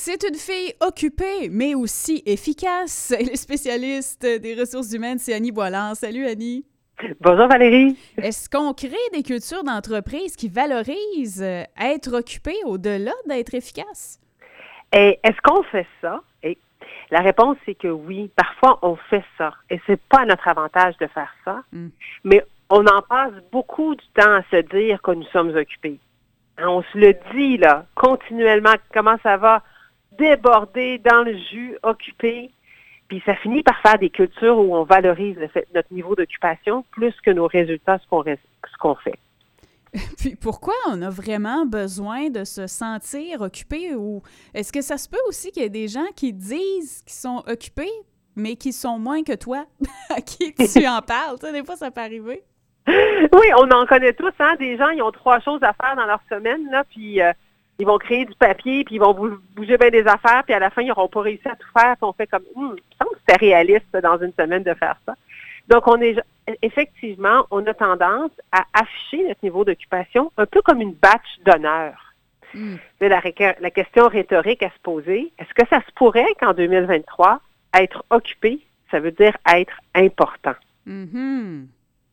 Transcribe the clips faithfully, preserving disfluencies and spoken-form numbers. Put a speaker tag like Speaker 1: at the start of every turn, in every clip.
Speaker 1: C'est une fille occupée, mais aussi efficace. Elle est spécialiste des ressources humaines, c'est Annie Boiland. Salut Annie.
Speaker 2: Bonjour Valérie.
Speaker 1: Est-ce qu'on crée des cultures d'entreprise qui valorisent euh, être occupé au-delà d'être efficace?
Speaker 2: Et est-ce qu'on fait ça? Et la réponse, c'est que oui. Parfois, on fait ça. Et c'est pas à notre avantage de faire ça. Mm. Mais on en passe beaucoup du temps à se dire que nous sommes occupés. On se le dit, là, continuellement, comment ça va déborder dans le jus, occupé. Puis ça finit par faire des cultures où on valorise le fait, notre niveau d'occupation plus que nos résultats, ce qu'on, ce qu'on fait.
Speaker 1: Puis pourquoi on a vraiment besoin de se sentir occupé? Ou est-ce que ça se peut aussi qu'il y ait des gens qui disent qu'ils sont occupés, mais qui sont moins que toi, à qui tu en parles? Tu sais, des fois, ça peut arriver.
Speaker 2: Oui, on en connaît tous, hein? Des gens, ils ont trois choses à faire dans leur semaine, là, puis euh, ils vont créer du papier, puis ils vont bouger bien des affaires, puis à la fin, ils n'auront pas réussi à tout faire, puis on fait comme, hum, je pense que c'était réaliste dans une semaine de faire ça. Donc, on est effectivement, on a tendance à afficher notre niveau d'occupation un peu comme une batch d'honneur. Mm. La, la question rhétorique à se poser, est-ce que ça se pourrait qu'en deux mille vingt-trois, être occupé, ça veut dire être important?
Speaker 1: Mm-hmm.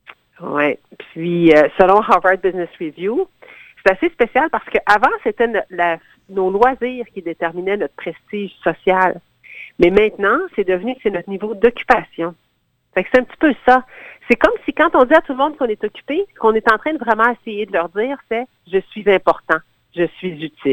Speaker 2: Oui. Puis, euh, selon Harvard Business Review, c'est assez spécial parce qu'avant, c'était no, la, nos loisirs qui déterminaient notre prestige social. Mais maintenant, c'est devenu que c'est notre niveau d'occupation. Fait que c'est un petit peu ça. C'est comme si quand on dit à tout le monde qu'on est occupé, ce qu'on est en train de vraiment essayer de leur dire, c'est « je suis important, je suis utile ».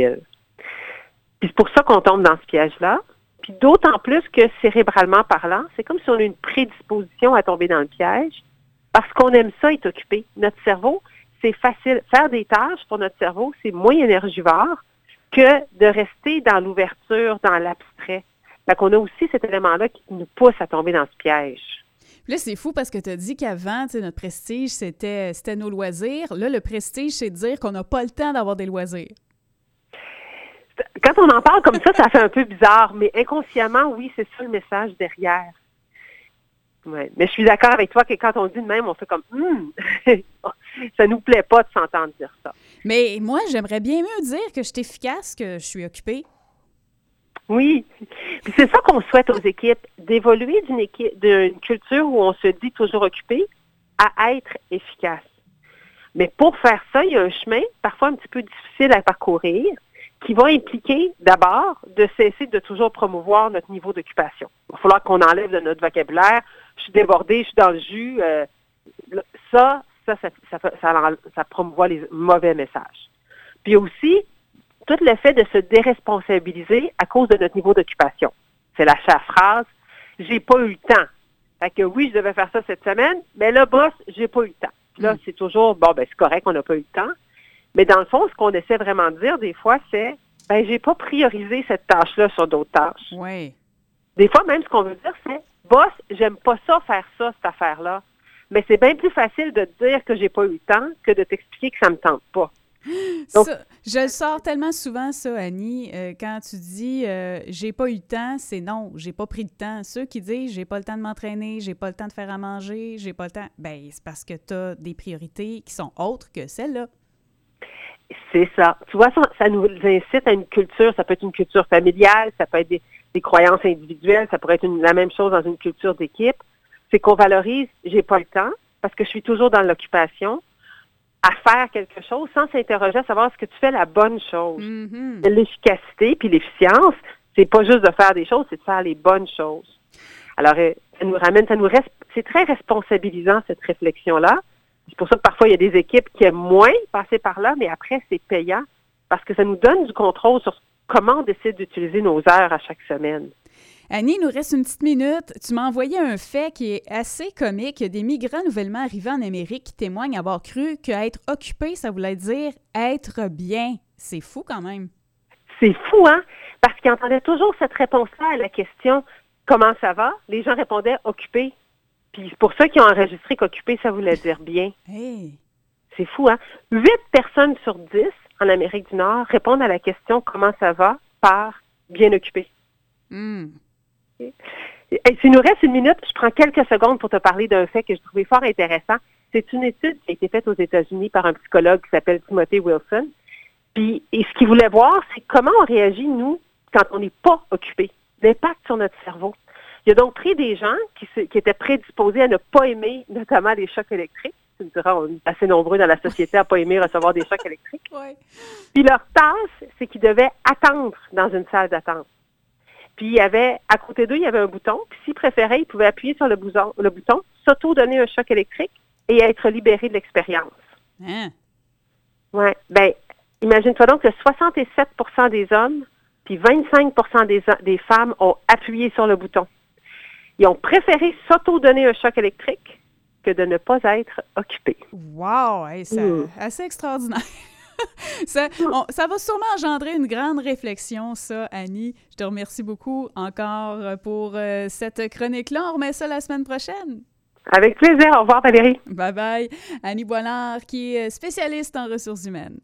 Speaker 2: Puis c'est pour ça qu'on tombe dans ce piège-là. Puis d'autant plus que cérébralement parlant, c'est comme si on a une prédisposition à tomber dans le piège parce qu'on aime ça être occupé. Notre cerveau, c'est facile. Faire des tâches pour notre cerveau, c'est moins énergivore que de rester dans l'ouverture, dans l'abstrait. Fait qu'on a aussi cet élément-là qui nous pousse à tomber dans ce piège.
Speaker 1: Là, c'est fou parce que tu as dit qu'avant, notre prestige, c'était, c'était nos loisirs. Là, le prestige, c'est de dire qu'on n'a pas le temps d'avoir des loisirs.
Speaker 2: Quand on en parle comme ça, ça fait un peu bizarre, mais inconsciemment, oui, c'est ça le message derrière. Ouais. Mais je suis d'accord avec toi que quand on dit de même, on fait comme hum, ça nous plaît pas de s'entendre dire ça.
Speaker 1: Mais moi, j'aimerais bien mieux dire que je suis efficace, que je suis occupée.
Speaker 2: Oui. Puis c'est ça qu'on souhaite aux équipes, d'évoluer d'une équipe, d'une culture où on se dit toujours occupé à être efficace. Mais pour faire ça, il y a un chemin parfois un petit peu difficile à parcourir qui va impliquer d'abord de cesser de toujours promouvoir notre niveau d'occupation. Il va falloir qu'on enlève de notre vocabulaire. Je suis débordée, je suis dans le jus. Euh, ça, ça, ça, ça, ça, ça promouvoit les mauvais messages. Puis aussi, tout le fait de se déresponsabiliser à cause de notre niveau d'occupation. C'est la chère phrase « j'ai pas eu le temps ». Fait que oui, je devais faire ça cette semaine, mais là, boss, j'ai pas eu le temps. Puis là, mm. c'est toujours, bon, ben c'est correct, on n'a pas eu le temps. Mais dans le fond, ce qu'on essaie vraiment de dire, des fois, c'est « ben j'ai pas priorisé cette tâche-là sur d'autres tâches ».
Speaker 1: Oui.
Speaker 2: Des fois, même, ce qu'on veut dire, c'est « boss, j'aime pas ça, faire ça, cette affaire-là ». Mais c'est bien plus facile de te dire que j'ai pas eu le temps que de t'expliquer que ça me tente pas.
Speaker 1: Donc, ça, je le sors tellement souvent, ça, Annie, euh, quand tu dis euh, « j'ai pas eu le temps », c'est non, j'ai pas pris le temps. Ceux qui disent « j'ai pas le temps de m'entraîner, j'ai pas le temps de faire à manger, j'ai pas le temps », ben c'est parce que tu as des priorités qui sont autres que celles-là.
Speaker 2: C'est ça. Tu vois, ça, ça nous incite à une culture, ça peut être une culture familiale, ça peut être des, des croyances individuelles, ça pourrait être une, la même chose dans une culture d'équipe. C'est qu'on valorise « j'ai pas le temps » parce que je suis toujours dans l'occupation, à faire quelque chose sans s'interroger à savoir est-ce que tu fais la bonne chose. Mm-hmm. L'efficacité puis l'efficience, c'est pas juste de faire des choses, c'est de faire les bonnes choses. Alors, ça nous ramène, ça nous reste, c'est très responsabilisant cette réflexion-là. C'est pour ça que parfois il y a des équipes qui aiment moins passer par là, mais après c'est payant parce que ça nous donne du contrôle sur comment on décide d'utiliser nos heures à chaque semaine.
Speaker 1: Annie, il nous reste une petite minute. Tu m'as envoyé un fait qui est assez comique. Il y a des migrants nouvellement arrivés en Amérique qui témoignent avoir cru qu'être occupé, ça voulait dire être bien. C'est fou quand même.
Speaker 2: C'est fou, hein? Parce qu'ils entendaient toujours cette réponse-là à la question « Comment ça va? » Les gens répondaient « Occupé ». Puis c'est pour ça qu'ils ont enregistré qu'occupé, ça voulait dire bien.
Speaker 1: Hey. C'est
Speaker 2: fou, hein? Huit personnes sur dix en Amérique du Nord répondent à la question « Comment ça va? » par « bien occupé
Speaker 1: mm. ».
Speaker 2: Et s'il nous reste une minute, je prends quelques secondes pour te parler d'un fait que je trouvais fort intéressant. C'est une étude qui a été faite aux États-Unis par un psychologue qui s'appelle Timothy Wilson. Puis, et ce qu'il voulait voir, c'est comment on réagit, nous, quand on n'est pas occupé, l'impact sur notre cerveau. Il a donc pris des gens qui, se, qui étaient prédisposés à ne pas aimer notamment les chocs électriques. Tu me diras, on est assez nombreux dans la société à ne pas aimer recevoir des chocs électriques.
Speaker 1: Ouais.
Speaker 2: Puis leur tâche, c'est qu'ils devaient attendre dans une salle d'attente. Puis il y avait, à côté d'eux, il y avait un bouton. Puis s'ils préféraient, ils pouvaient appuyer sur le bouton, le bouton, s'auto-donner un choc électrique et être libérés de l'expérience.
Speaker 1: Hein?
Speaker 2: Oui. Bien, imagine-toi donc que soixante-sept pour cent des hommes puis vingt-cinq pour cent des, des femmes ont appuyé sur le bouton. Ils ont préféré s'auto-donner un choc électrique que de ne pas être occupés.
Speaker 1: Wow! Hey, c'est mmh. assez extraordinaire. ça, on, ça va sûrement engendrer une grande réflexion, ça, Annie. Je te remercie beaucoup encore pour euh, cette chronique-là. On remet ça la semaine prochaine.
Speaker 2: Avec plaisir. Au revoir, Valérie.
Speaker 1: Bye-bye. Annie Boilard, qui est spécialiste en ressources humaines.